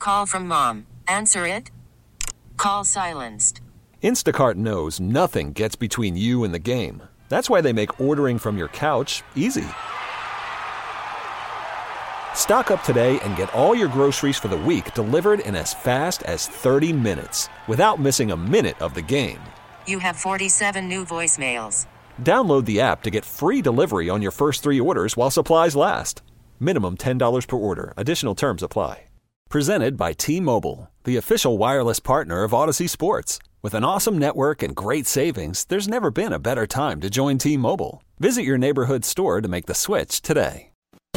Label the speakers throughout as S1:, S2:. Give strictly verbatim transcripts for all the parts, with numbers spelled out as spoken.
S1: Call from mom. Answer it. Call silenced.
S2: Instacart knows nothing gets between you and the game. That's why they make ordering from your couch easy. Stock up today and get all your groceries for the week delivered in as fast as thirty minutes without missing a minute of the game.
S1: You have forty-seven new voicemails.
S2: Download the app to get free delivery on your first three orders while supplies last. Minimum ten dollars per order. Additional terms apply. Presented by T-Mobile, the official wireless partner of Odyssey Sports. With an awesome network and great savings, there's never been a better time to join T-Mobile. Visit your neighborhood store to make the switch today.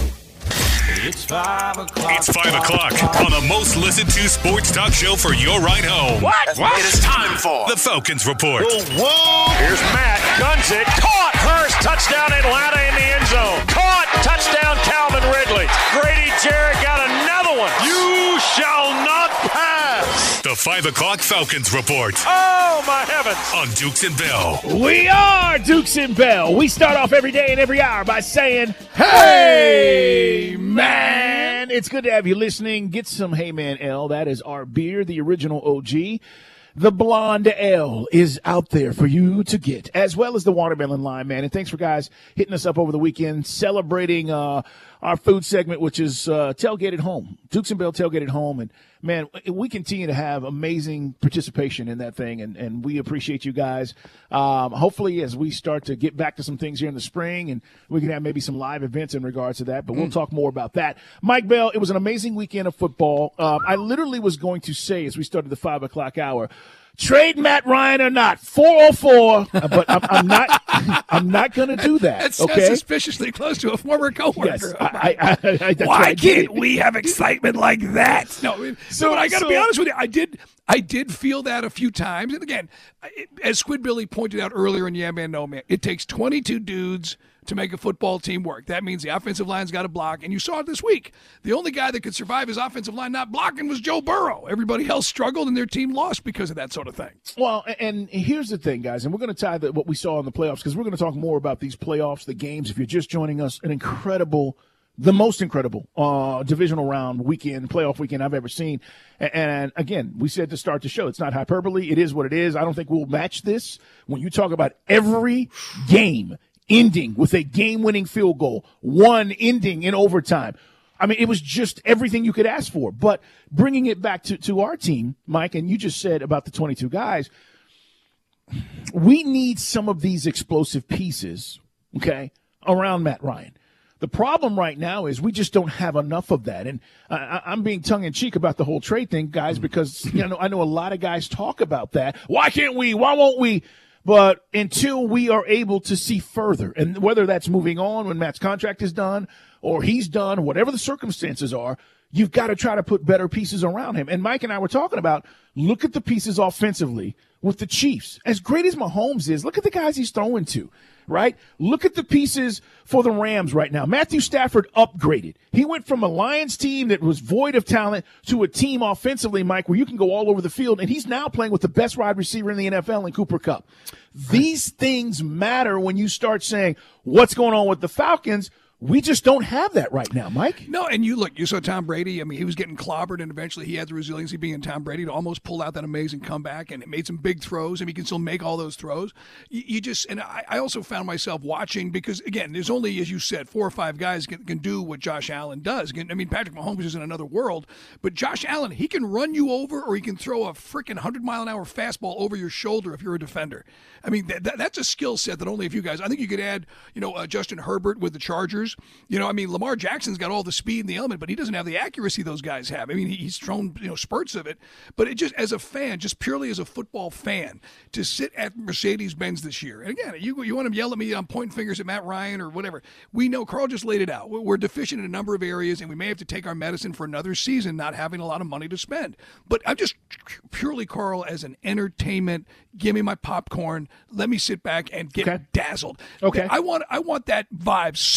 S3: It's five o'clock.
S4: It's five o'clock on the most listened to sports talk show for your ride home.
S3: What? What?
S4: It is time for the Falcons Report.
S3: Whoa. Here's Matt. Guns it. Caught. Hurst. Touchdown Atlanta in the end zone. Caught. Touchdown Calvin Ridley. Grady Jarrett got another one. You shall not pass.
S4: The five o'clock Falcons Report.
S3: Oh, my heavens.
S4: On Dukes and Bell.
S5: We are Dukes and Bell. We start off every day and every hour by saying, hey, man. It's good to have you listening. Get some Hey Man L. That is our beer, the original O G. The Blonde L is out there for you to get, as well as the Watermelon Lime, man. And thanks for guys hitting us up over the weekend, celebrating uh, our food segment, which is uh, Tailgate at Home. Dukes and Bell Tailgate at Home. And, man, we continue to have amazing participation in that thing, and, and we appreciate you guys. Um, hopefully, as we start to get back to some things here in the spring, and we can have maybe some live events in regards to that, but we'll mm. talk more about that. Mike Bell, it was an amazing weekend of football. Um, I literally was going to say, as we started the five o'clock hour, trade Matt Ryan or not, four oh four, but I'm, I'm not I'm not going to do that,
S6: That's
S5: okay?
S6: suspiciously close to a former coworker.
S5: Yes, I, I, I, I,
S6: Why can't we have excitement like that? No,
S5: so,
S6: but I got to
S5: so,
S6: be honest with you. I did I did feel that a few times. And again, it, as Squidbilly pointed out earlier in Yeah Man No Man, it takes twenty-two dudes to make a football team work. That means the offensive line's got to block. And you saw it this week. The only guy that could survive his offensive line not blocking was Joe Burrow. Everybody else struggled, and their team lost because of that sort of thing.
S5: Well, and here's the thing, guys, and we're going to tie the, what we saw in the playoffs, because we're going to talk more about these playoffs, the games. If you're just joining us, an incredible, the most incredible uh, divisional round weekend, playoff weekend I've ever seen. And, and again, we said to start the show, it's not hyperbole. It is what it is. I don't think we'll match this. When you talk about every game ending with a game-winning field goal, one ending in overtime. I mean, it was just everything you could ask for. But bringing it back to, to our team, Mike, and you just said about the twenty-two guys, we need some of these explosive pieces, okay, around Matt Ryan. The problem right now is we just don't have enough of that. And I, I'm being tongue-in-cheek about the whole trade thing, guys, because you know I know a lot of guys talk about that. Why can't we? Why won't we? But until we are able to see further, and whether that's moving on when Matt's contract is done or he's done, whatever the circumstances are, you've got to try to put better pieces around him. And Mike and I were talking about, look at the pieces offensively with the Chiefs. As great as Mahomes is, look at the guys he's throwing to, right? Look at the pieces for the Rams right now. Matthew Stafford upgraded. He went from a Lions team that was void of talent to a team offensively, Mike, where you can go all over the field, and he's now playing with the best wide receiver in the N F L in Cooper Kupp. These things matter when you start saying, what's going on with the Falcons? We just don't have that right now, Mike.
S6: No, and you look, you saw Tom Brady. I mean, he was getting clobbered, and eventually he had the resiliency being Tom Brady to almost pull out that amazing comeback, and it made some big throws, and he can still make all those throws. You, you just, and I, I also found myself watching because, again, there's only, as you said, four or five guys can, can do what Josh Allen does. I mean, Patrick Mahomes is in another world, but Josh Allen, he can run you over, or he can throw a freaking one hundred mile an hour fastball over your shoulder if you're a defender. I mean, that, that, that's a skill set that only a few guys. I think you could add, you know, uh, Justin Herbert with the Chargers. You know, I mean, Lamar Jackson's got all the speed and the element, but he doesn't have the accuracy those guys have. I mean, he's thrown, you know, spurts of it. But it just, as a fan, just purely as a football fan, to sit at Mercedes-Benz this year, and again, you you want to yell at me, I'm pointing fingers at Matt Ryan or whatever. We know Carl just laid it out. We're deficient in a number of areas, and we may have to take our medicine for another season, not having a lot of money to spend. But I'm just purely, Carl, as an entertainment, give me my popcorn, let me sit back and get
S5: okay.
S6: dazzled.
S5: Okay.
S6: I want I want that vibe so bad.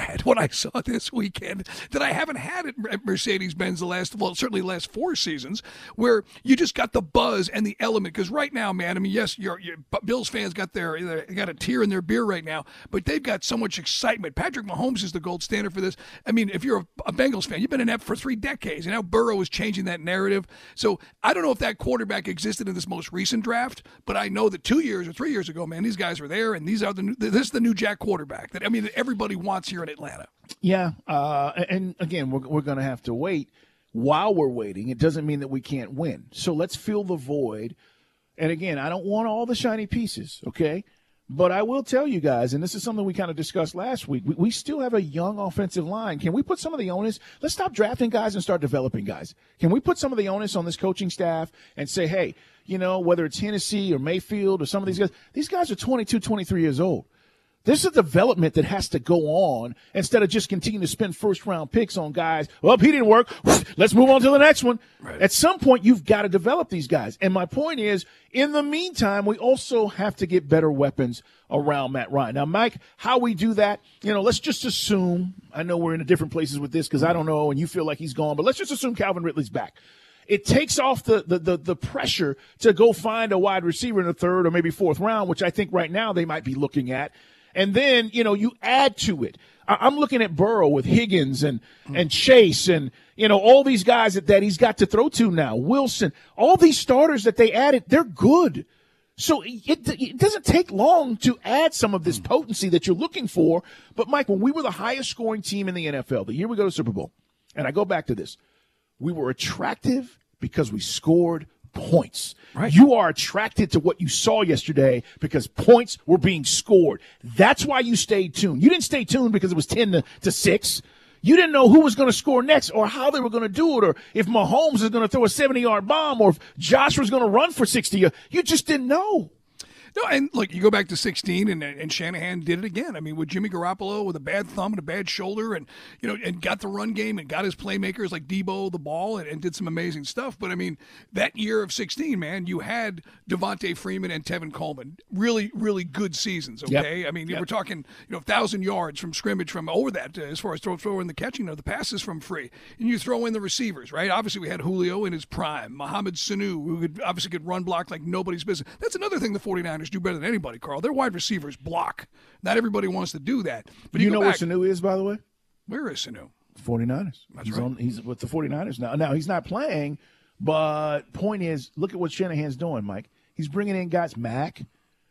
S6: had when I saw this weekend that I haven't had at Mercedes-Benz the last, well, certainly the last four seasons, where you just got the buzz and the element. Because right now, man, I mean, yes, your Bills fans got their they got a tear in their beer right now, but they've got so much excitement. Patrick Mahomes is the gold standard for this. I mean, if you're a, a Bengals fan, you've been in that for three decades, and now Burrow is changing that narrative. So I don't know if that quarterback existed in this most recent draft, but I know that two years or three years ago, man, these guys were there, and these are the new, this is the new Jack quarterback that I mean that everybody wants here in Atlanta.
S5: Yeah, uh, and again, we're we're going to have to wait. While we're waiting, it doesn't mean that we can't win. So let's fill the void. And again, I don't want all the shiny pieces, okay? But I will tell you guys, and this is something we kind of discussed last week, we, we still have a young offensive line. Can we put some of the onus? Let's stop drafting guys and start developing guys. Can we put some of the onus on this coaching staff and say, hey, you know, whether it's Hennessy or Mayfield or some of these guys, these guys are twenty-two, twenty-three years old. There's a development that has to go on instead of just continuing to spend first-round picks on guys. Well, he didn't work. Let's move on to the next one. Right. At some point, you've got to develop these guys. And my point is, in the meantime, we also have to get better weapons around Matt Ryan. Now, Mike, how we do that, you know, let's just assume, I know we're in different places with this because I don't know and you feel like he's gone, but let's just assume Calvin Ridley's back. It takes off the, the, the, the pressure to go find a wide receiver in the third or maybe fourth round, which I think right now they might be looking at. And then, you know, you add to it. I'm looking at Burrow with Higgins and, and Chase and, you know, all these guys that, that he's got to throw to now. Wilson, all these starters that they added, they're good. So it, it doesn't take long to add some of this potency that you're looking for. But, Mike, when we were the highest scoring team in the N F L, the year we go to Super Bowl, and I go back to this, we were attractive because we scored points. Right. You are attracted to what you saw yesterday because points were being scored. That's why you stayed tuned. You didn't stay tuned because it was ten to six. You didn't know who was going to score next or how they were going to do it or if Mahomes is going to throw a seventy-yard bomb or if Josh was going to run for sixty. You just didn't know.
S6: No, and look, you go back to sixteen, and and Shanahan did it again. I mean, with Jimmy Garoppolo with a bad thumb and a bad shoulder, and you know, and got the run game and got his playmakers like Debo the ball, and, and did some amazing stuff. But I mean, that year of sixteen, man, you had Devontae Freeman and Tevin Coleman, really, really good seasons. Okay, yep. I mean, yep. we're talking, you know, thousand yards from scrimmage from over that uh, as far as throw throw in the catching of the passes from free, and you throw in the receivers, right? Obviously, we had Julio in his prime, Mohamed Sanu, who could obviously could run block like nobody's business. That's another thing the 49ers do better than anybody, Carl. Their wide receivers block. Not everybody wants to do that. But
S5: you,
S6: you
S5: know
S6: back,
S5: where Sanu is, by the way?
S6: Where is Sanu?
S5: 49ers.
S6: That's
S5: he's
S6: right.
S5: On, he's with the 49ers now. Now, he's not playing, but point is, look at what Shanahan's doing, Mike. He's bringing in guys, Mack,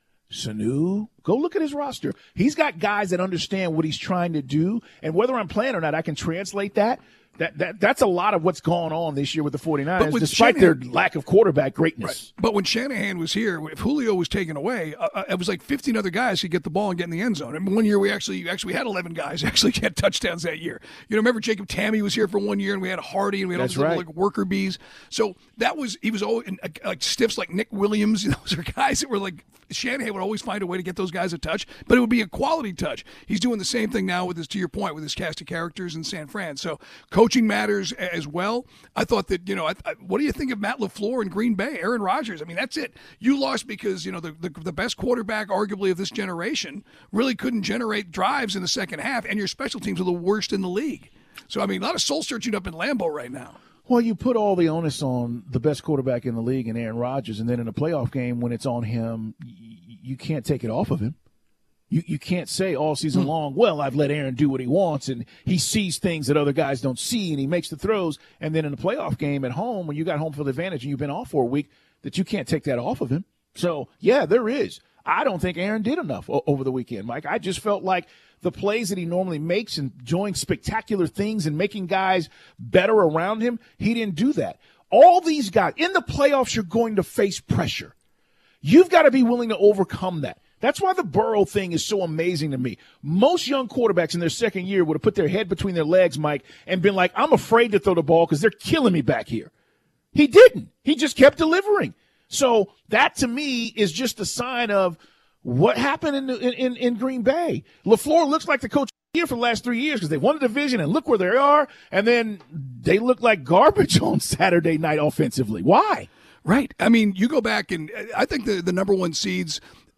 S5: Sanu. Go look at his roster. He's got guys that understand what he's trying to do, and whether I'm playing or not, I can translate that. That, that That's a lot of what's going on this year with the 49ers, despite
S6: Shanahan,
S5: their lack of quarterback greatness.
S6: Right. But when Shanahan was here, if Julio was taken away, uh, it was like fifteen other guys could get the ball and get in the end zone. I mean, one year we actually actually had eleven guys actually get touchdowns that year. You know, remember Jacob Tammy was here for one year, and we had Hardy, and we had
S5: That's
S6: all these
S5: right.
S6: little, like worker bees. So that was he was always like stiffs like Nick Williams. You know, those are guys that were like Shanahan would always find a way to get those guys a touch, but it would be a quality touch. He's doing the same thing now with his, to your point, with his cast of characters in San Fran. So coaching matters as well. I thought that, you know, I, I, what do you think of Matt LaFleur in Green Bay, Aaron Rodgers? I mean, that's it. You lost because, you know, the, the, the best quarterback, arguably, of this generation really couldn't generate drives in the second half, and your special teams are the worst in the league. So, I mean, a lot of soul searching up in Lambeau right now.
S5: Well, you put all the onus on the best quarterback in the league and Aaron Rodgers, and then in a playoff game when it's on him, you can't take it off of him. You you can't say all season long, well, I've let Aaron do what he wants, and he sees things that other guys don't see, and he makes the throws. And then in a playoff game at home, when you got home field advantage and you've been off for a week, that you can't take that off of him. So, yeah, there is. I don't think Aaron did enough o- over the weekend, Mike. I just felt like the plays that he normally makes and doing spectacular things and making guys better around him, he didn't do that. All these guys, in the playoffs, you're going to face pressure. You've got to be willing to overcome that. That's why the Burrow thing is so amazing to me. Most young quarterbacks in their second year would have put their head between their legs, Mike, and been like, I'm afraid to throw the ball because they're killing me back here. He didn't. He just kept delivering. So that, to me, is just a sign of what happened in in, in Green Bay. LaFleur looks like the coach here for the last three years because they won the division, and look where they are, and then they look like garbage on Saturday night offensively. Why?
S6: Right. I mean, you go back, and I think the, the number one seeds,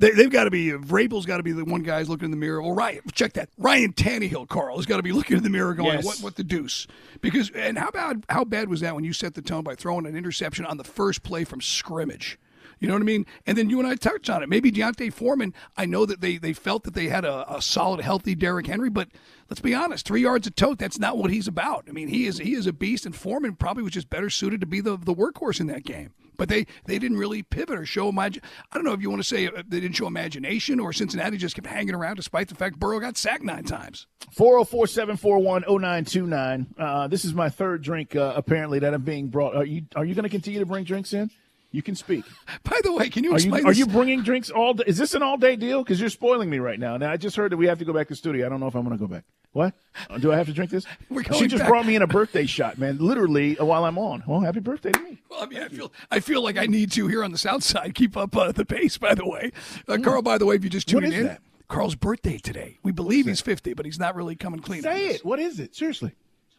S6: They, they've got to be, Vrabel's got to be the one guy's looking in the mirror. Well, Ryan, check that. Ryan Tannehill, Carl, has got to be looking in the mirror going,
S5: yes.
S6: what what the deuce? Because, and how bad, how bad was that when you set the tone by throwing an interception on the first play from scrimmage? You know what I mean? And then you and I touched on it. Maybe Deontay Foreman, I know that they, they felt that they had a, a solid, healthy Derrick Henry, but let's be honest, three yards a tote, that's not what he's about. I mean, he is he is a beast, and Foreman probably was just better suited to be the, the workhorse in that game. But they, they didn't really pivot or show imagine. I don't know if you want to say they didn't show imagination or Cincinnati just kept hanging around despite the fact Burrow got sacked nine times.
S5: four oh four, seven four one, oh nine two nine. Uh, this is my third drink, uh, apparently, that I'm being brought. Are you, are you going to continue to bring drinks in? You can speak.
S6: By the way, can you
S5: are
S6: explain
S5: you, Are
S6: this?
S5: you bringing drinks all day? Is this an all-day deal? Because you're spoiling me right now. Now, I just heard that we have to go back to the studio. I don't know if I'm going to go back. What? Uh, do I have to drink this?
S6: We're
S5: she
S6: going
S5: just
S6: back.
S5: brought me in a birthday shot, man, literally uh, while I'm on. Well, happy birthday to me.
S6: Well, I mean, I feel I feel like I need to here on the South Side keep up uh, the pace. By the way, uh, Carl. By the way, if you just
S5: What
S6: tuned
S5: is
S6: in,
S5: that?
S6: Carl's birthday today. We believe he's fifty, but he's not really coming clean. on
S5: Say
S6: this.
S5: it. What is it? Seriously.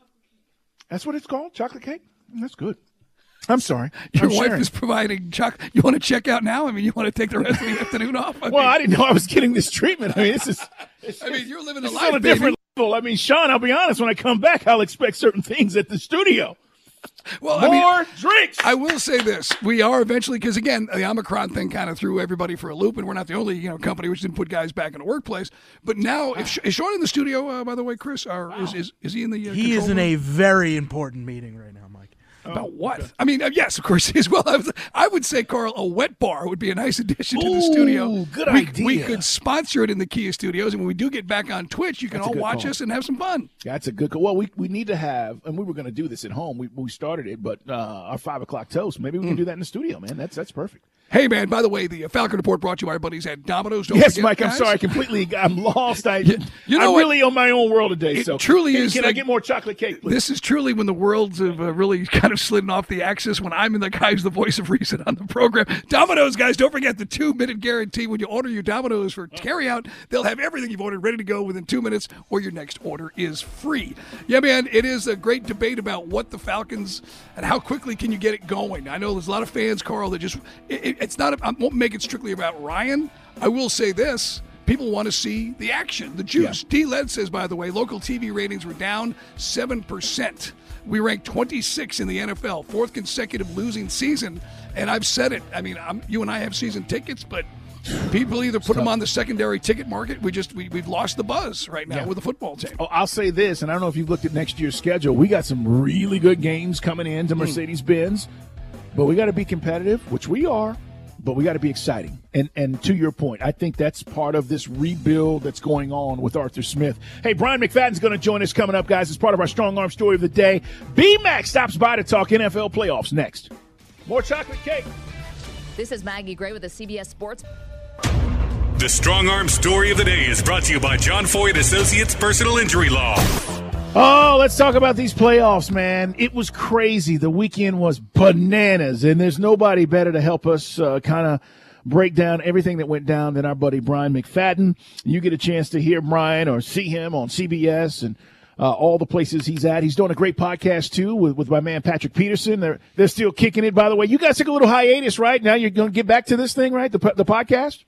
S5: That's what it's called? Chocolate cake? That's good. I'm sorry.
S6: Your
S5: I'm
S6: wife
S5: sharing.
S6: is providing chocolate. You want to check out now? I mean, you want to take the rest of the afternoon off? I
S5: Well,
S6: mean,
S5: I didn't know I was getting this treatment. I mean, this is. It's,
S6: I mean, you're living a
S5: It's
S6: life,
S5: on a
S6: baby.
S5: different level. I mean, Sean, I'll be honest. When I come back, I'll expect certain things at the studio.
S6: Well,
S5: More
S6: I mean,
S5: drinks.
S6: I will say this: we are eventually, because again, the Omicron thing kind of threw everybody for a loop, and we're not the only you know company which didn't put guys back in the workplace. But now, if is Sean in the studio? Uh, by the way, Chris, or is is, is he in the? Uh,
S7: He is
S6: control
S7: in
S6: room?
S7: a very important meeting right now, Mike.
S6: About what? I mean, uh, yes, of course he is. Well, I, was, I would say, Carl, a wet bar would be a nice addition to the
S5: Ooh,
S6: studio.
S5: good
S6: we,
S5: idea.
S6: We could sponsor it in the Kia Studios, and when we do get back on Twitch, you can
S5: That's a
S6: all
S5: good
S6: watch
S5: call.
S6: us and have some fun.
S5: That's a good call. Well, we, we need to have, and we were going to do this at home. We, we started it, but uh, our five o'clock toast. Maybe we can do that in the studio, man. That's that's perfect.
S6: Hey, man, by the way, the uh, Falcon Report brought to you by our buddies at Domino's. Don't
S5: Yes,
S6: forget,
S5: Mike. I'm
S6: guys.
S5: sorry. Completely. I'm lost. I,
S6: You- you know
S5: I'm
S6: what?
S5: really on my own world today.
S6: It
S5: so
S6: truly
S5: can,
S6: is
S5: Can I
S6: like-
S5: get more chocolate cake, please?
S6: This is truly when the worlds have uh, really kind of slidden off the axis when I'm in the guy who's the voice of reason on the program. Domino's, guys, don't forget the two-minute guarantee. When you order your Domino's for carryout, they'll have everything you've ordered ready to go within two minutes, or your next order is free. Yeah, man, it is a great debate about what the Falcons and how quickly can you get it going. I know there's a lot of fans, Carl, that just it, it, it's not. I won't make it strictly about Ryan. I will say this. People want to see the action, the juice.
S5: Yeah.
S6: D-Led says, by the way, local T V ratings were down seven percent. We ranked twenty-six in the N F L, fourth consecutive losing season. And I've said it. I mean, I'm, you and I have season tickets, but people either put them on the secondary ticket market. We just, we, we've lost the buzz right now
S5: Yeah.
S6: with the football team.
S5: Oh, I'll say this, and I don't know if you've looked at next year's schedule. We got some really good games coming in to Mercedes-Benz, but we got to be competitive, which we are, but we got to be exciting. And and to your point, I think that's part of this rebuild that's going on with Arthur Smith. Hey, Brian McFadden's going to join us coming up, guys, as part of our Strong Arm Story of the Day. B-Mac stops by to talk N F L playoffs next. More chocolate cake.
S8: This is Maggie Gray with the C B S Sports.
S4: The Strong Arm Story of the Day is brought to you by John Foyd Associates Personal Injury Law.
S5: Oh, let's talk about these playoffs, man. It was crazy. The weekend was bananas, and there's nobody better to help us uh, kind of break down everything that went down than our buddy Brian McFadden. You get a chance to hear Brian or see him on C B S and uh, all the places he's at. He's doing a great podcast, too, with, with my man Patrick Peterson. They're they're still kicking it, by the way. You guys took a little hiatus, right? Now you're going to get back to this thing, right, the the podcast?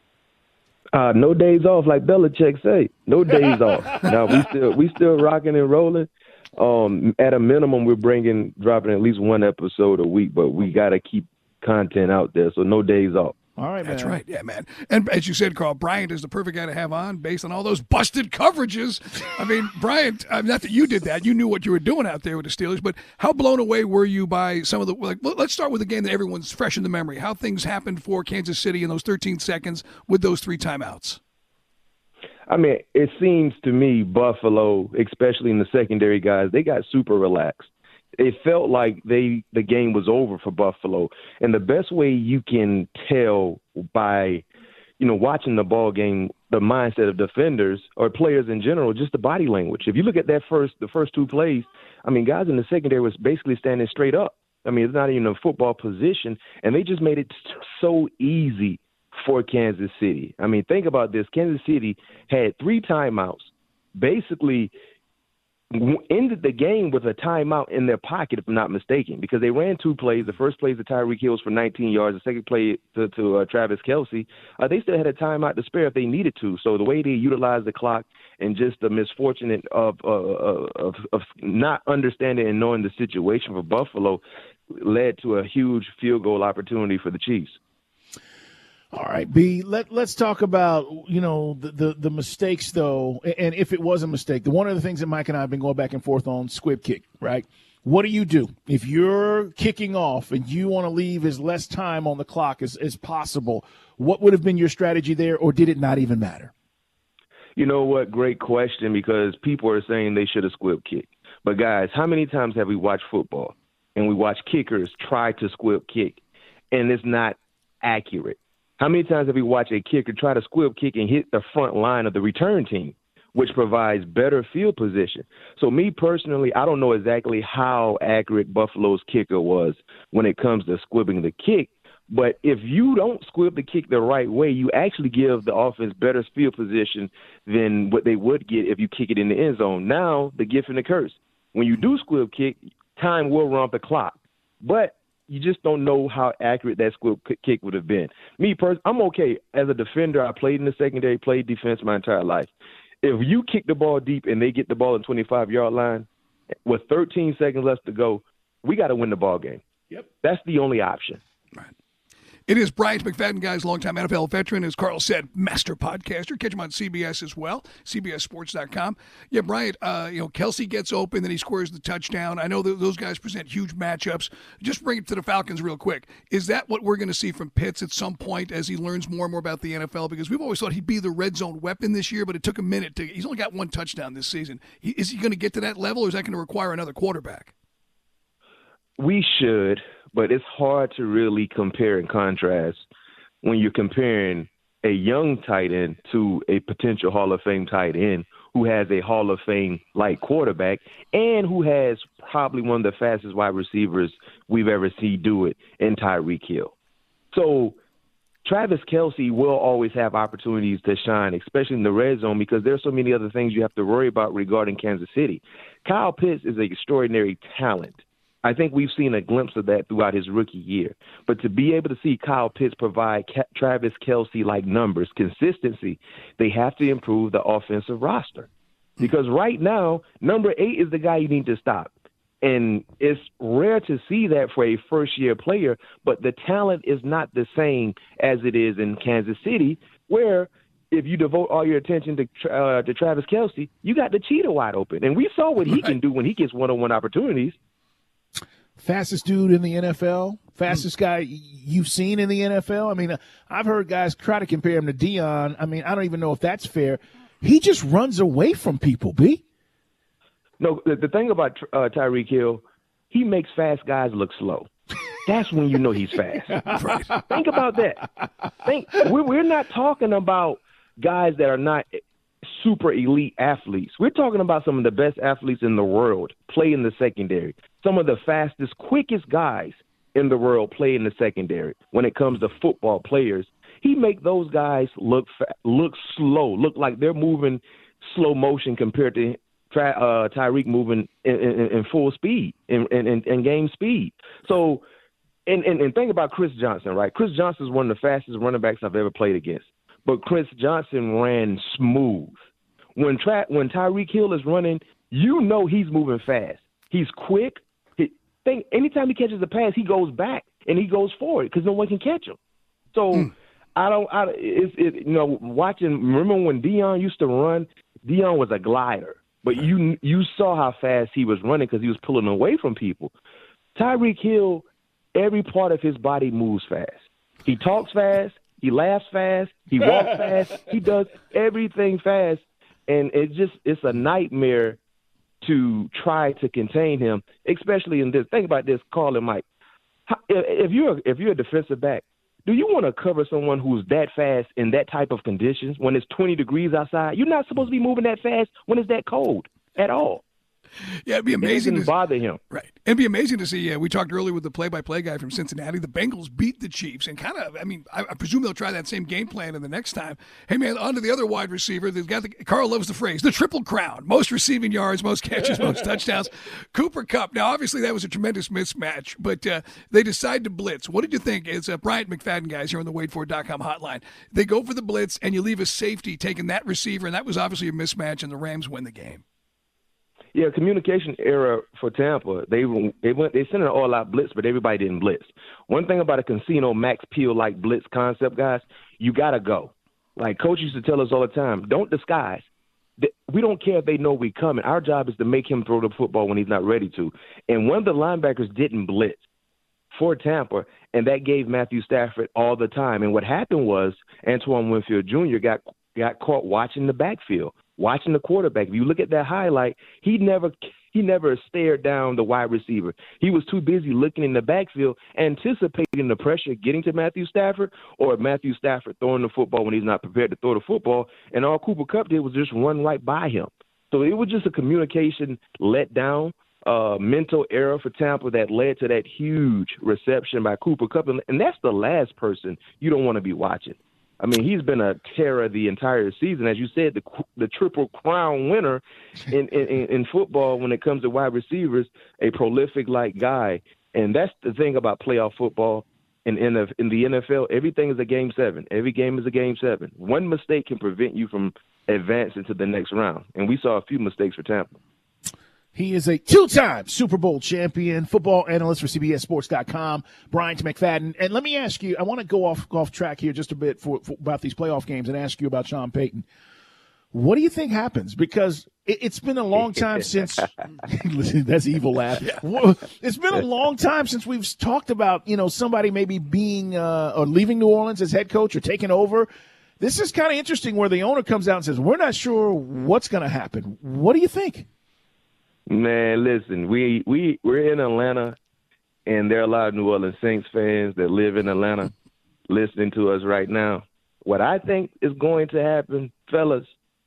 S9: Uh, no days off, like Belichick say. No days off. Now we still we still rocking and rolling. Um, at a minimum, we're bringing dropping at least one episode a week, but we got to keep content out there. So no days off.
S5: All right, man.
S6: That's right. Yeah, man. And as you said, Carl, Bryant is the perfect guy to have on based on all those busted coverages. I mean, Bryant, I mean, not that you did that. You knew what you were doing out there with the Steelers, but how blown away were you by some of the, like, let's start with the game that everyone's fresh in the memory, how things happened for Kansas City in those thirteen seconds with those three timeouts.
S9: I mean, it seems to me Buffalo, especially in the secondary guys, they got super relaxed. It felt like they the game was over for Buffalo. And the best way you can tell by, you know, watching the ball game, the mindset of defenders or players in general, just the body language. If you look at that first, the first two plays, I mean, guys in the secondary was basically standing straight up. I mean, it's not even a football position, and they just made it so easy for Kansas City. I mean, think about this. Kansas City had three timeouts, basically ended the game with a timeout in their pocket, if I'm not mistaken, because they ran two plays. The first play to Tyreek Hill for nineteen yards. The second play to, to uh, Travis Kelce. Uh, they still had a timeout to spare if they needed to. So the way they utilized the clock and just the misfortunate of, uh, of, of not understanding and knowing the situation for Buffalo led to a huge field goal opportunity for the Chiefs.
S5: All right, B, let, let's talk about, you know, the, the, the mistakes, though, and if it was a mistake. The one of the things that Mike and I have been going back and forth on, squib kick, right? What do you do? If you're kicking off and you want to leave as less time on the clock as, as possible, what would have been your strategy there, or did it not even matter?
S9: You know what? Great question, because people are saying they should have squib kicked. But, guys, how many times have we watched football and we watch kickers try to squib kick, and it's not accurate? How many times have we watched a kicker try to squib kick and hit the front line of the return team, which provides better field position? So me personally, I don't know exactly how accurate Buffalo's kicker was when it comes to squibbing the kick. But if you don't squib the kick the right way, you actually give the offense better field position than what they would get if you kick it in the end zone. Now, the gift and the curse. When you do squib kick, time will run off the clock. But you just don't know how accurate that squib kick would have been. Me, personally, I'm okay. As a defender, I played in the secondary, played defense my entire life. If you kick the ball deep and they get the ball at the twenty-five-yard line with thirteen seconds left to go, we got to win the ball game.
S5: Yep.
S9: That's the only option.
S6: Right. It is Bryant McFadden, guys, longtime N F L veteran, as Carl said, master podcaster. Catch him on C B S as well, C B S sports dot com. Yeah, Bryant, uh, you know, Kelce gets open, then he scores the touchdown. I know that those guys present huge matchups. Just bring it to the Falcons real quick. Is that what we're going to see from Pitts at some point as he learns more and more about the N F L? Because we've always thought he'd be the red zone weapon this year, but it took a minute. to. He's only got one touchdown this season. He, is he going to get to that level, or is that going to require another quarterback?
S9: We should, but it's hard to really compare and contrast when you're comparing a young tight end to a potential Hall of Fame tight end who has a Hall of Fame-like quarterback and who has probably one of the fastest wide receivers we've ever seen do it in Tyreek Hill. So Travis Kelce will always have opportunities to shine, especially in the red zone, because there's so many other things you have to worry about regarding Kansas City. Kyle Pitts is an extraordinary talent. I think we've seen a glimpse of that throughout his rookie year. But to be able to see Kyle Pitts provide Ke- Travis Kelce-like numbers, consistency, they have to improve the offensive roster. Because right now, number eight is the guy you need to stop. And it's rare to see that for a first-year player, but the talent is not the same as it is in Kansas City, where if you devote all your attention to, uh, to Travis Kelce, you got the cheetah wide open. And we saw what he right. can do when he gets one-on-one opportunities.
S5: Fastest dude in the N F L, fastest guy you've seen in the N F L. I mean, I've heard guys try to compare him to Deion. I mean, I don't even know if that's fair. He just runs away from people, B.
S9: No, the, the thing about uh, Tyreek Hill, he makes fast guys look slow. That's when you know he's fast. Right. Think about that. Think we're, we're not talking about guys that are not super elite athletes. We're talking about some of the best athletes in the world play in the secondary. Some of the fastest, quickest guys in the world play in the secondary. When it comes to football players, he make those guys look fa- look slow, look like they're moving slow motion compared to uh, Tyreek moving in, in, in full speed, in, in, in game speed. So, and, and, and think about Chris Johnson, right? Chris Johnson is one of the fastest running backs I've ever played against. But Chris Johnson ran smooth. When Tra- when Tyreek Hill is running, you know he's moving fast. He's quick. He, think anytime he catches a pass, he goes back and he goes forward because no one can catch him. So mm. I don't. I, it's it, you know, watching. Remember when Deion used to run? Deion was a glider, but you you saw how fast he was running because he was pulling away from people. Tyreek Hill, every part of his body moves fast. He talks fast. He laughs fast. He walks fast. He does everything fast. And it just it's a nightmare to try to contain him, especially in this. Think about this, Carl and Mike. How, if you're if you're a defensive back, do you want to cover someone who's that fast in that type of conditions when it's twenty degrees outside? You're not supposed to be moving that fast when it's that cold at all.
S6: Yeah, it'd be amazing.
S9: It didn't
S6: to
S9: bother him.
S6: Right. It'd be amazing to see. Uh, we talked earlier with the play-by-play guy from Cincinnati. The Bengals beat the Chiefs, and kind of, I mean, I, I presume they'll try that same game plan in the next time. Hey, man, on to the other wide receiver. They've got the, Carl loves the phrase, the triple crown: most receiving yards, most catches, most touchdowns. Cooper Kupp. Now, obviously, that was a tremendous mismatch, but uh, they decide to blitz. What did you think? It's uh, Bryant McFadden guys here on the Wade Ford dot com hotline. They go for the blitz, and you leave a safety taking that receiver, and that was obviously a mismatch, and the Rams win the game.
S9: Yeah, communication error for Tampa. They they went they sent an all out blitz, but everybody didn't blitz. One thing about a casino Max Peel like blitz concept, guys, you gotta go. Like Coach used to tell us all the time, don't disguise. We don't care if they know we coming. Our job is to make him throw the football when he's not ready to. And one of the linebackers didn't blitz for Tampa, and that gave Matthew Stafford all the time. And what happened was Antoine Winfield Junior got got caught watching the backfield, watching the quarterback. If you look at that highlight, he never he never stared down the wide receiver. He was too busy looking in the backfield, anticipating the pressure getting to Matthew Stafford, or Matthew Stafford throwing the football when he's not prepared to throw the football. And all Cooper Kupp did was just run right by him. So it was just a communication letdown, uh, mental error for Tampa that led to that huge reception by Cooper Kupp. And that's the last person you don't want to be watching. I mean, he's been a terror the entire season. As you said, the the triple crown winner in, in, in football when it comes to wide receivers, a prolific-like guy. And that's the thing about playoff football. In, in, the, in the N F L, everything is a game seven. Every game is a game seven. One mistake can prevent you from advancing to the next round. And we saw a few mistakes for Tampa.
S5: He is a two-time Super Bowl champion, football analyst for C B S Sports dot com, Bryant McFadden. And let me ask you, I want to go off off track here just a bit for, for about these playoff games and ask you about Sean Payton. What do you think happens? Because it, it's been a long time since – listen, that's evil laugh. It's been a long time since we've talked about, you know, somebody maybe being uh, or leaving New Orleans as head coach or taking over. This is kind of interesting where the owner comes out and says, we're not sure what's going to happen. What do you think?
S9: Man, listen, we, we, we're in Atlanta, and there are a lot of New Orleans Saints fans that live in Atlanta listening to us right now. What I think is going to happen, fellas,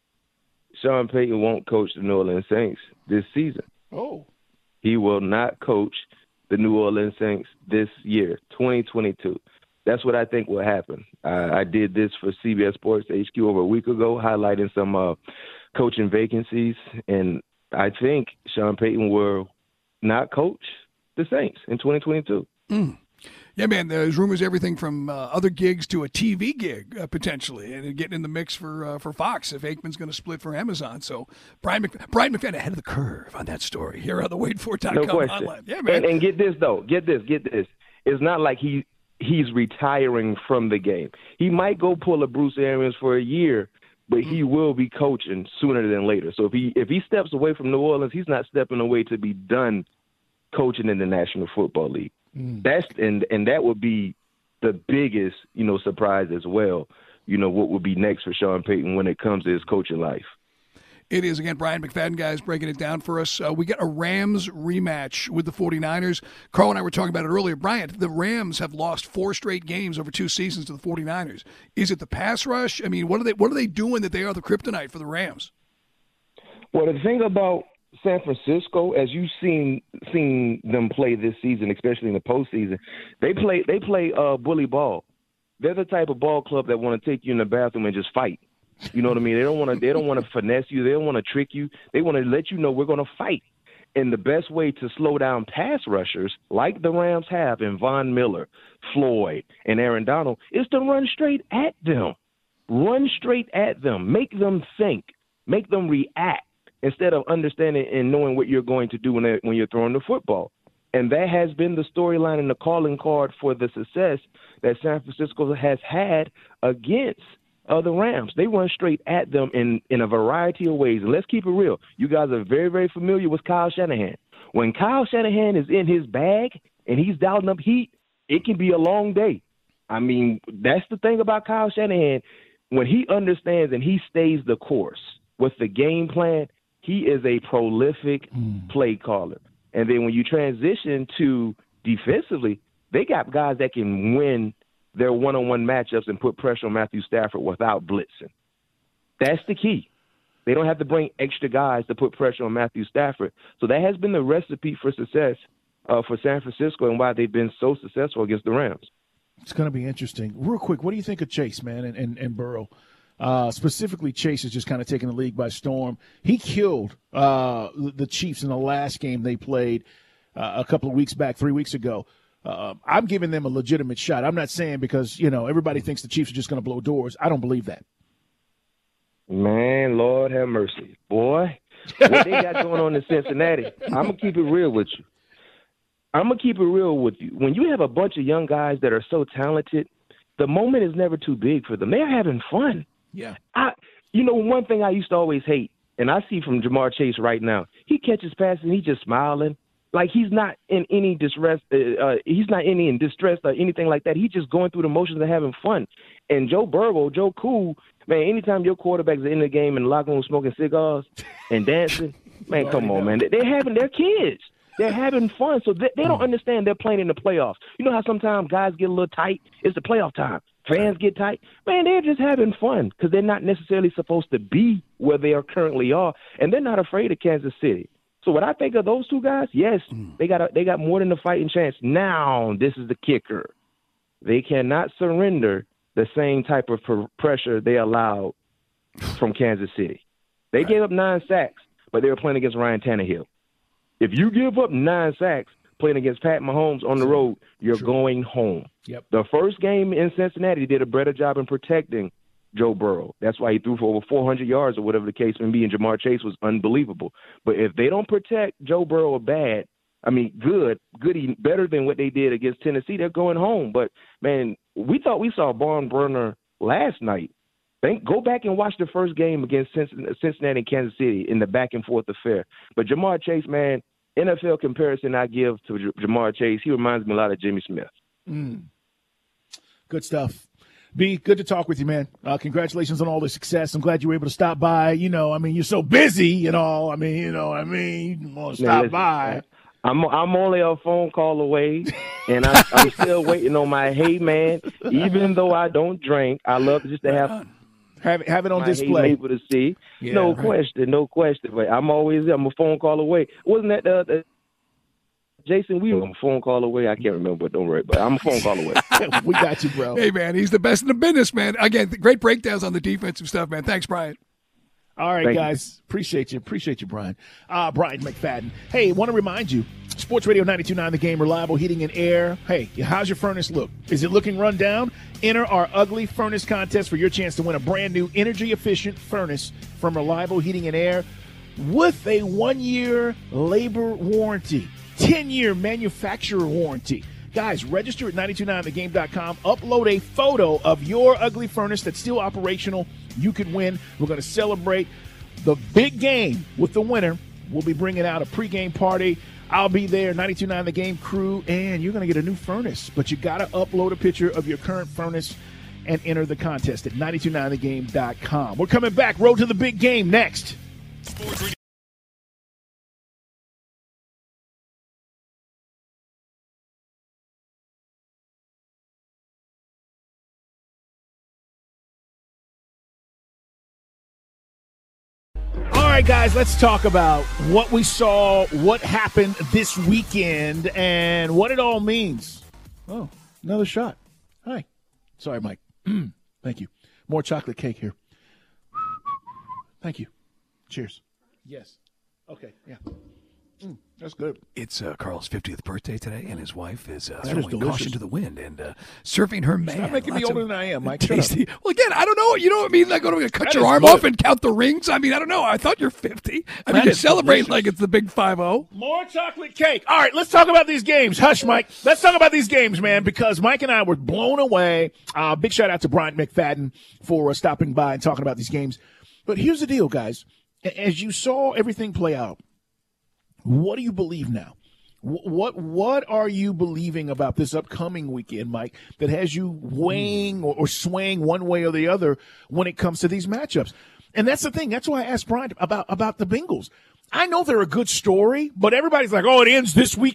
S9: Sean Payton won't coach the New Orleans Saints this season.
S5: Oh.
S9: He will not coach the New Orleans Saints this year, twenty twenty-two. That's what I think will happen. I, I did this for C B S Sports H Q over a week ago, highlighting some uh, coaching vacancies, and I think Sean Payton will not coach the Saints in twenty twenty-two.
S6: Mm. Yeah, man, there's rumors everything from uh, other gigs to a T V gig, uh, potentially, and getting in the mix for uh, for Fox if Aikman's going to split for Amazon. So Brian, Mc, Brian McFadden ahead of the curve on that story here on the Wade Ford dot com
S9: no question.
S6: hotline. Yeah, man.
S9: And, and get this, though. Get this. Get this. It's not like he he's retiring from the game. He might go pull a Bruce Arians for a year, but he will be coaching sooner than later. So if he if he steps away from New Orleans, he's not stepping away to be done coaching in the National Football League. Mm. That's and and that would be the biggest, you know, surprise as well. You know, what would be next for Sean Payton when it comes to his coaching life.
S6: It is, again, Brian McFadden, guys, breaking it down for us. Uh, we got a Rams rematch with the 49ers. Carl and I were talking about it earlier. Brian, the Rams have lost four straight games over two seasons to the 49ers. Is it the pass rush? I mean, what are they what are they doing that they are the kryptonite for the Rams?
S9: Well, the thing about San Francisco, as you've seen seen them play this season, especially in the postseason, they play they play uh, bully ball. They're the type of ball club that want to take you in the bathroom and just fight. You know what I mean? They don't want to. They don't want to finesse you. They don't want to trick you. They want to let you know we're going to fight. And the best way to slow down pass rushers, like the Rams have in Von Miller, Floyd, and Aaron Donald, is to run straight at them. Run straight at them. Make them think. Make them react instead of understanding and knowing what you're going to do when they, when you're throwing the football. And that has been the storyline and the calling card for the success that San Francisco has had against Uh, the Rams. They run straight at them in, in a variety of ways. And let's keep it real. You guys are very, very familiar with Kyle Shanahan. When Kyle Shanahan is in his bag and he's dialing up heat, it can be a long day. I mean, that's the thing about Kyle Shanahan. When he understands and he stays the course with the game plan, he is a prolific mm. play caller. And then when you transition to defensively, they got guys that can win their one-on-one matchups and put pressure on Matthew Stafford without blitzing. That's the key. They don't have to bring extra guys to put pressure on Matthew Stafford. So that has been the recipe for success uh, for San Francisco and why they've been so successful against the Rams.
S5: It's going to be interesting. Real quick, what do you think of Chase, man, and, and, and Burrow? Uh, specifically, Chase is just kind of taking the league by storm. He killed uh, the Chiefs in the last game they played uh, a couple of weeks back, three weeks ago. Uh, I'm giving them a legitimate shot. I'm not saying because, you know, everybody thinks the Chiefs are just going to blow doors. I don't believe that.
S9: Man, Lord have mercy. Boy, what they got going on in Cincinnati, I'm going to keep it real with you. I'm going to keep it real with you. When you have a bunch of young guys that are so talented, the moment is never too big for them. They're having fun.
S5: Yeah. I,
S9: you know, one thing I used to always hate, and I see from Jamar Chase right now, he catches passes and he's just smiling. Like he's not in any distress. Uh, uh, he's not any in distress or anything like that. He's just going through the motions and having fun. And Joe Burrow, Joe Cool, man, anytime your quarterback's in the game in the locker room smoking cigars and dancing, man, come on, man. They're having their kids. They're having fun. So they, they don't understand they're playing in the playoffs. You know how sometimes guys get a little tight? It's the playoff time. Fans get tight. Man, they're just having fun because they're not necessarily supposed to be where they are currently are, and they're not afraid of Kansas City. So when I think of those two guys, yes, mm. they got a, they got more than a fighting chance. Now, this is the kicker. They cannot surrender the same type of pr- pressure they allowed from Kansas City. They right. gave up nine sacks, but they were playing against Ryan Tannehill. If you give up nine sacks playing against Pat Mahomes on the road, you're True. going home.
S5: Yep.
S9: The first game in Cincinnati, he did a better job in protecting Joe Burrow. That's why he threw for over four hundred yards or whatever the case may be, and Jamar Chase was unbelievable. But if they don't protect Joe Burrow bad, I mean, good, good, better than what they did against Tennessee, they're going home. But, man, we thought we saw a barn burner last night. Think, go back and watch the first game against Cincinnati and Kansas City in the back-and-forth affair. But Jamar Chase, man, N F L comparison I give to J- Jamar Chase, he reminds me a lot of Jimmy Smith.
S5: Mm. Good stuff. B, good to talk with you, man. Uh, congratulations on all the success. I'm glad you were able to stop by. You know, I mean, you're so busy and all. I mean, you know what I mean? You want to stop listen, by.
S9: I'm I'm only a phone call away, and I'm, I'm still waiting on my hey, man. Even though I don't drink, I love just to have
S5: have, have it on
S9: my
S5: display.
S9: Hey able to see.
S5: Yeah,
S9: no
S5: right.
S9: question, no question. But I'm always I'm a phone call away. Wasn't that the, the Jason Wheeler? I'm a phone call away. I can't remember, but don't worry. But I'm a phone call away.
S5: We got you, bro.
S6: Hey, man, he's the best in the business, man. Again, great breakdowns on the defensive stuff, man. Thanks, Brian.
S5: All right,
S9: Thank
S5: guys. You. Appreciate you. Appreciate you, Brian. Uh, Brian McFadden. Hey, want to remind you, Sports Radio ninety-two point nine The Game, reliable heating and air. Hey, how's your furnace look? Is it looking run down? Enter our Ugly Furnace contest for your chance to win a brand new energy-efficient furnace from Reliable Heating and Air with a one-year labor warranty, ten-year manufacturer warranty. Guys, register at nine two nine the game dot com. Upload a photo of your ugly furnace that's still operational. You can win. We're going to celebrate the big game with the winner. We'll be bringing out a pregame party. I'll be there, ninety-two point nine The Game crew, and you're going to get a new furnace. But you got to upload a picture of your current furnace and enter the contest at nine two nine the game dot com. We're coming back. Road to the big game next. All right, guys, let's talk about what we saw, what happened this weekend, and what it all means. Oh, another shot. Hi. Sorry, Mike. Thank you. More chocolate cake here. Thank you. Cheers. Yes. Okay, yeah. Mm, that's good.
S6: It's uh, Carl's fiftieth birthday today, and his wife is uh,
S5: That is
S6: throwing
S5: delicious.
S6: caution to the wind and uh, surfing her man.
S5: Stop making me
S6: Lots
S5: older
S6: of
S5: than I am, Mike. Shut up.
S6: Tasty. Well, again, I don't know. You know what I mean? Like, what are we going to cut
S5: That
S6: your
S5: is
S6: arm
S5: good.
S6: off and count the rings? I mean, I don't know. I thought you're fifty. I
S5: That
S6: mean, you
S5: is
S6: celebrate
S5: delicious.
S6: like it's the big five oh.
S5: More chocolate cake. All right, let's talk about these games. Hush, Mike. Let's talk about these games, man, because Mike and I were blown away. Uh, big shout out to Brian McFadden for uh, stopping by and talking about these games. But here's the deal, guys. As you saw everything play out, what do you believe now? What what are you believing about this upcoming weekend, Mike, that has you weighing or, or swaying one way or the other when it comes to these matchups? And that's the thing. That's why I asked Brian about, about the Bengals. I know they're a good story, but everybody's like, oh, it ends this weekend.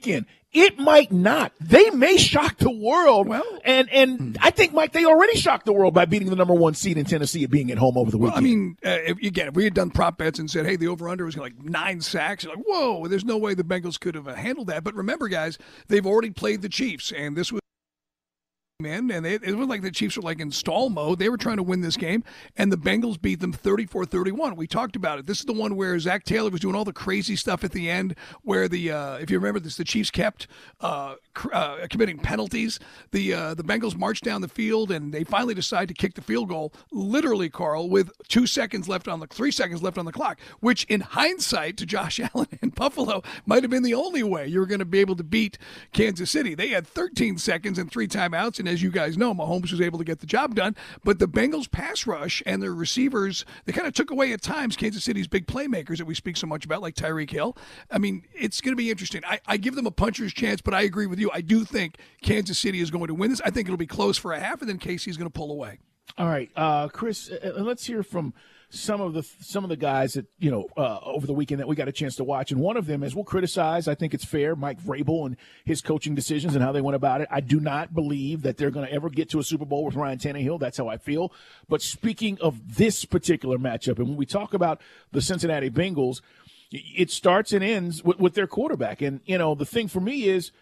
S5: It might not. They may shock the world. Well, and and I think, Mike, they already shocked the world by beating the number one seed in Tennessee and being at home over the weekend.
S6: Well, I mean, uh, if, again, if we had done prop bets and said, hey, the over-under was like nine sacks, you're like, whoa, there's no way the Bengals could have uh, handled that. But remember, guys, they've already played the Chiefs, and this was in, and they, it was like the Chiefs were like in stall mode. They were trying to win this game, and the Bengals beat them thirty-four thirty-one. We talked about it. This is the one where Zach Taylor was doing all the crazy stuff at the end, where the uh, if you remember this, the Chiefs kept uh, cr- uh, committing penalties. The uh, the Bengals marched down the field, and they finally decide to kick the field goal, literally, Carl, with two seconds left on the three seconds left on the clock, which in hindsight to Josh Allen and Buffalo might have been the only way you were going to be able to beat Kansas City. They had thirteen seconds and three timeouts, and as you guys know, Mahomes was able to get the job done. But the Bengals pass rush and their receivers, they kind of took away at times Kansas City's big playmakers that we speak so much about, like Tyreek Hill. I mean, it's going to be interesting. I, I give them a puncher's chance, but I agree with you. I do think Kansas City is going to win this. I think it'll be close for a half, and then K C's going to pull away.
S5: All right, uh, Chris, uh, let's hear from some of the some of the guys that, you know, uh, over the weekend that we got a chance to watch. And one of them is, we'll criticize, I think it's fair, Mike Vrabel and his coaching decisions and how they went about it. I do not believe that they're going to ever get to a Super Bowl with Ryan Tannehill. That's how I feel. But speaking of this particular matchup, and when we talk about the Cincinnati Bengals, it starts and ends with, with their quarterback. And, you know, the thing for me is,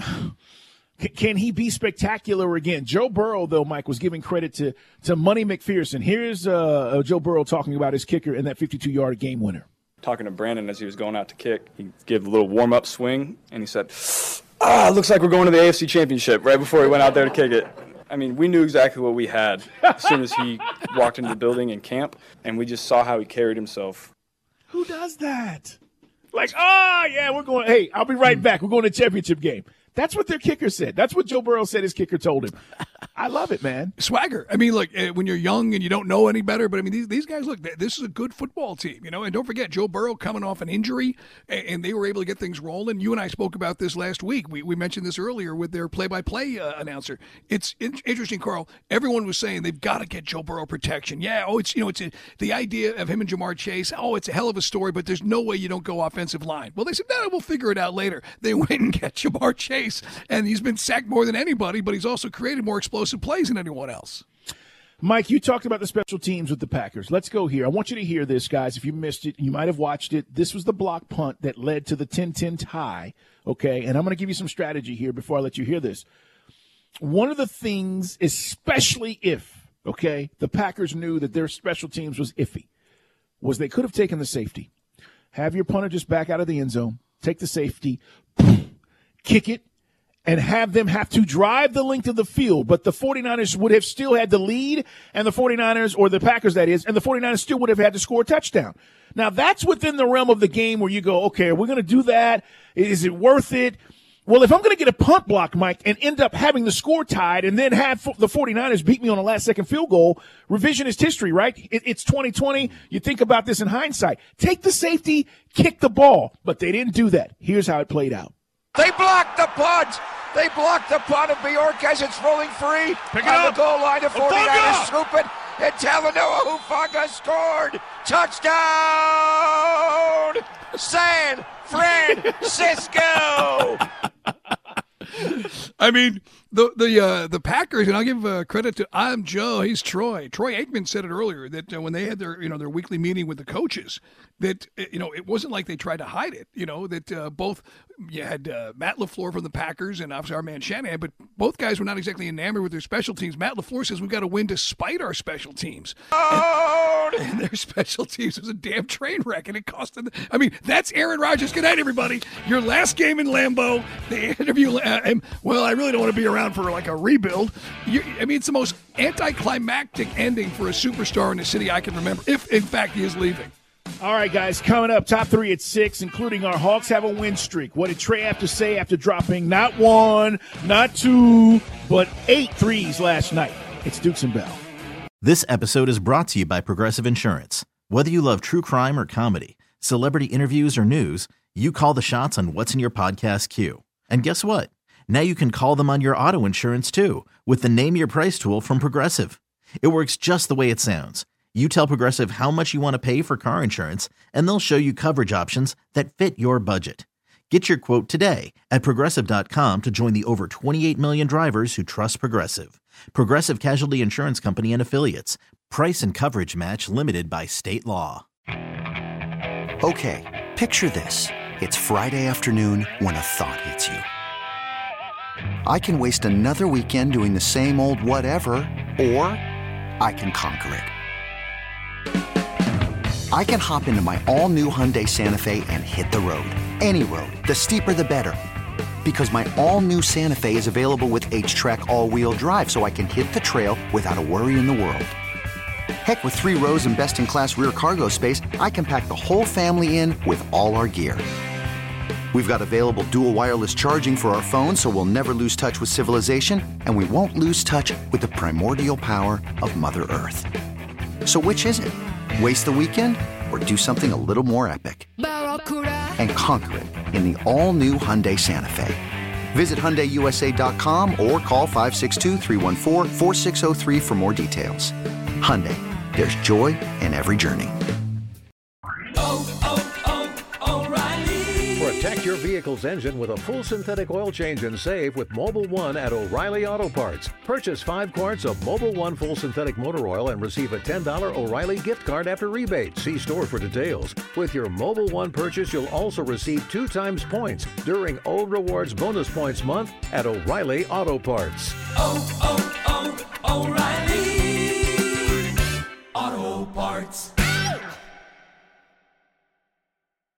S5: can he be spectacular again? Joe Burrow, though, Mike, was giving credit to, to Money McPherson. Here's uh, Joe Burrow talking about his kicker and that fifty-two-yard game winner.
S10: Talking to Brandon as he was going out to kick, he gave a little warm-up swing, and he said, ah, looks like we're going to the A F C Championship, right before he went out there to kick it. I mean, we knew exactly what we had as soon as he walked into the building in camp, and we just saw how he carried himself.
S5: Who does that? Like, oh, yeah, we're going, hey, I'll be right back. We're going to the championship game. That's what their kicker said. That's what Joe Burrow said his kicker told him. I love it, man.
S6: Swagger. I mean, look, when you're young and you don't know any better, but I mean, these these guys, look, this is a good football team, you know, and don't forget, Joe Burrow coming off an injury, and they were able to get things rolling. You and I spoke about this last week. We we mentioned this earlier with their play-by-play uh, announcer. It's in- interesting, Carl. Everyone was saying they've got to get Joe Burrow protection. Yeah, oh, it's, you know, it's a, the idea of him and Jamar Chase, oh, it's a hell of a story, but there's no way you don't go offensive line. Well, they said, no, we'll figure it out later. They went and get Jamar Chase, and he's been sacked more than anybody, but he's also created more explosive plays than anyone else.
S5: Mike, you talked about the special teams with the Packers. Let's go here. I want you to hear this, guys. If you missed it, you might have watched it. This was the block punt that led to the ten ten tie, okay? And I'm going to give you some strategy here before I let you hear this. One of the things, especially if, okay, the Packers knew that their special teams was iffy, was they could have taken the safety. Have your punter just back out of the end zone, take the safety, kick it, and have them have to drive the length of the field. But the 49ers would have still had the lead, and the 49ers, or the Packers that is, and the 49ers still would have had to score a touchdown. Now, that's within the realm of the game where you go, okay, we're going to do that. Is it worth it? Well, if I'm going to get a punt block, Mike, and end up having the score tied and then have the 49ers beat me on a last-second field goal, revisionist history, right? It, it's twenty twenty. You think about this in hindsight. Take the safety, kick the ball. But they didn't do that. Here's how it played out.
S11: They blocked the punt. They blocked the punt of Bjork as it's rolling free.
S3: Pick it
S11: on
S3: up.
S11: The goal line, the 49ers
S3: Hufanga.
S11: scoop it. And Talanoa Hufanga scored. Touchdown! San Francisco!
S6: I mean, the the uh, the Packers, and I'll give uh, credit to I'm Joe, he's Troy. Troy Aikman said it earlier that uh, when they had their you know their weekly meeting with the coaches, that you know it wasn't like they tried to hide it. You know that uh, both you had uh, Matt LaFleur from the Packers and obviously our man Shanahan, but both guys were not exactly enamored with their special teams. Matt LaFleur says we've got to win despite our special teams, and, and their special teams was a damn train wreck, and it cost them. I mean, that's Aaron Rodgers. Good night, everybody. Your last game in Lambeau. They interview. Uh, and, well, I really don't want to be around for like a rebuild. You, I mean, it's the most anticlimactic ending for a superstar in the city I can remember, if in fact he is leaving.
S5: All right, guys, coming up, top three at six, including our Hawks have a win streak. What did Trey have to say after dropping not one, not two, but eight threes last night? It's Dukes and Bell.
S12: This episode is brought to you by Progressive Insurance. Whether you love true crime or comedy, celebrity interviews or news, you call the shots on what's in your podcast queue. And guess what? Now you can call them on your auto insurance, too, with the Name Your Price tool from Progressive. It works just the way it sounds. You tell Progressive how much you want to pay for car insurance, and they'll show you coverage options that fit your budget. Get your quote today at Progressive dot com to join the over twenty-eight million drivers who trust Progressive. Progressive Casualty Insurance Company and Affiliates. Price and coverage match limited by state law.
S13: Okay, picture this. It's Friday afternoon when a thought hits you. I can waste another weekend doing the same old whatever, or I can conquer it. I can hop into my all-new Hyundai Santa Fe and hit the road. Any road. The steeper, the better. Because my all-new Santa Fe is available with H-Track all-wheel drive, so I can hit the trail without a worry in the world. Heck, with three rows and best-in-class rear cargo space, I can pack the whole family in with all our gear. We've got available dual wireless charging for our phones, so we'll never lose touch with civilization, and we won't lose touch with the primordial power of Mother Earth. So which is it? Waste the weekend or do something a little more epic? And conquer it in the all-new Hyundai Santa Fe. Visit Hyundai U S A dot com or call five six two, three one four, four six zero three for more details. Hyundai, there's joy in every journey.
S14: Protect your vehicle's engine with a full synthetic oil change and save with Mobil one at O'Reilly Auto Parts. Purchase five quarts of Mobil one full synthetic motor oil and receive a ten dollars O'Reilly gift card after rebate. See store for details. With your Mobil one purchase, you'll also receive two times points during O Rewards Bonus Points Month at O'Reilly Auto Parts.
S15: Oh, oh, oh, O'Reilly Auto Parts.